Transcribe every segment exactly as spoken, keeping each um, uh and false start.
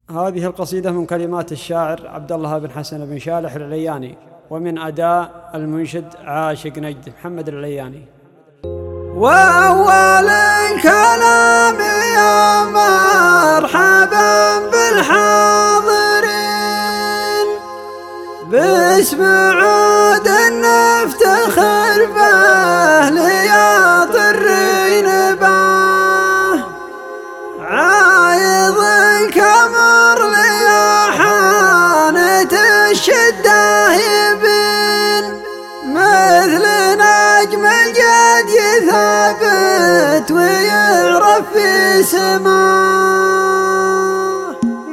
هذه القصيدة من كلمات الشاعر عبد الله بن حسن بن شالح العلياني، ومن أداء المنشد عاشق نجد محمد العلياني. وأول الكلام يا مرحبا بالحاضرين، باسم عود نفتخر به لياطرين به، عايض الكمر لياحانة الشدة يبين، مثل نجم الجد يثبت ويعرف في سماه،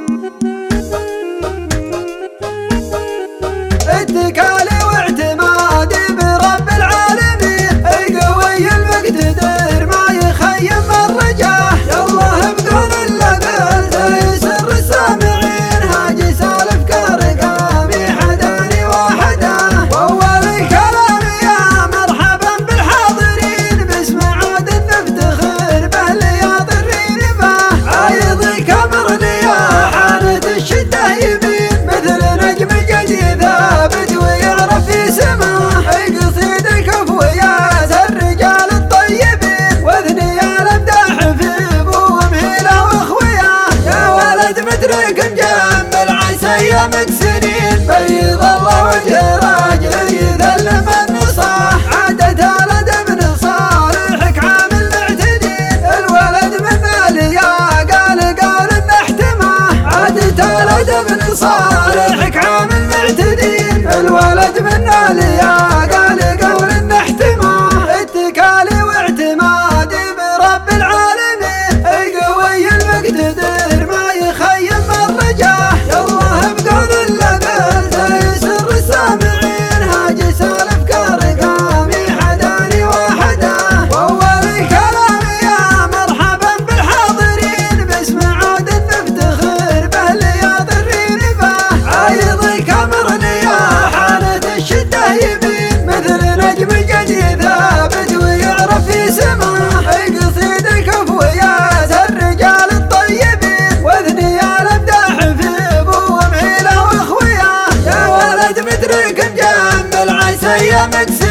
اتكالي واعتمادي برب العالمين، القوي المقتدر ما يخيم الرجاه، يالله بدون اللبن يسر السامعين، هاجي سالف كارقامي حداني وحده. واول الكلام يا مرحبا بالحاضرين، باسم عود نفتخر به لياطرين به، عايض الكمر لياحانة الشده يبين، مثل نجم الجد ثابت ويعرف في سماه، القصيد الكفويات الرجال الطيبين، واثني الامداح في ابو مهيله واخوياه، يا ولد مدرك مجمل عسى ايامك سنين، بيض الله وجه راجل يذل من نصاح، عادة الادب من صالحك عامل معتدين، الولد من ماليا قال قال نحتماه، عادة الادب من صالحك عامل معتدين، الولد من ماليا قال قول نحتماه، اتكالي واعتمادي برب العالمين، القوي المقتدر ما يخيم الرجاه، يالله بدون اللبن يسر السامعين، هاجي سالف كارقامي حداني وحده. واول الكلام يا مرحبا بالحاضرين، باسم عود نفتخر به لياطرين به، عايض الكمر لياحانة الشده يبين، مثل نجم الجد ثابت ويعرف في سماه، القصيد الكفويات الرجال الطيبين، واثني الامداح في ابو مهيله واخوياه، يا ولد مدرك مجمل عسى ايامك